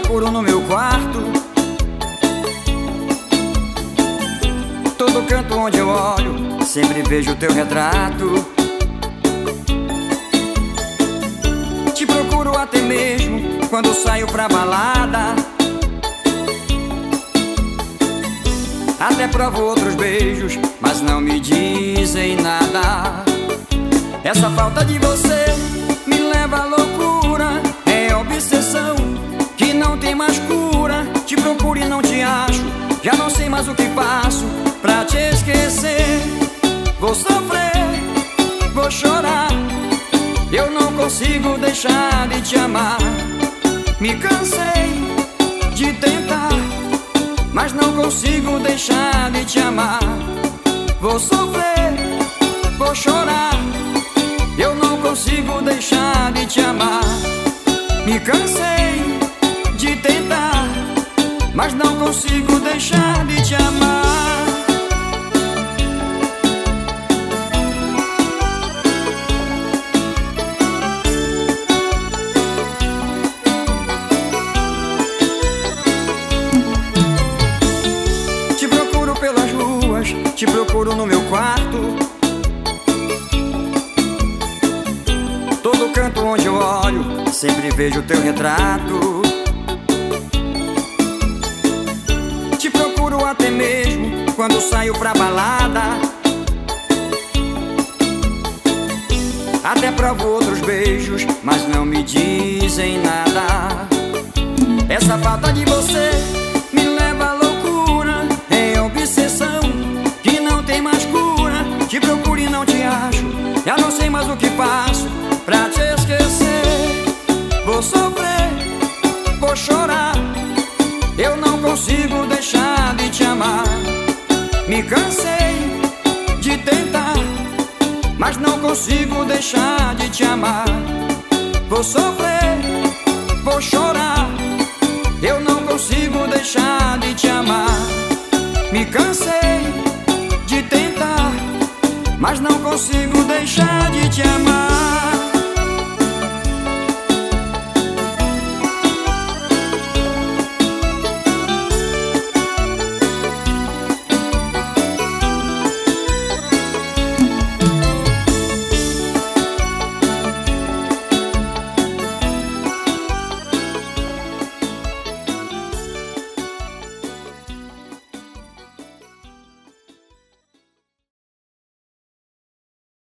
procuro no meu quarto, todo canto onde eu olho, sempre vejo teu retrato. Te procuro até mesmo quando saio pra balada, até provo outros beijos, mas não me dizem nada. Essa falta de você me leva à loucura, é obsessão que não tem mais cura. Te procuro e não te acho, já não sei mais o que faço pra te esquecer. Vou sofrer, vou chorar, eu não consigo deixar de te amar. Me cansei de tentar, mas não consigo deixar de te amar. Vou sofrer, vou chorar, eu não consigo deixar de te amar. Me cansei de tentar, mas não consigo deixar de te amar. Te procuro pelas ruas, te procuro no meu quarto, todo canto onde eu olho, sempre vejo teu retrato. Te procuro até mesmo quando saio pra balada, até provo outros beijos, mas não me dizem nada. Essa falta de você me leva à loucura, é obsessão que não tem mais cura. Te procuro e não te acho, já não sei mais o que faço pra te esquecer. Vou sofrer, vou chorar, eu não consigo deixar de te amar. Me cansei de tentar, mas não consigo deixar de te amar. Vou sofrer, vou chorar, eu não consigo deixar de te amar. Me cansei de tentar, mas não consigo deixar de te amar.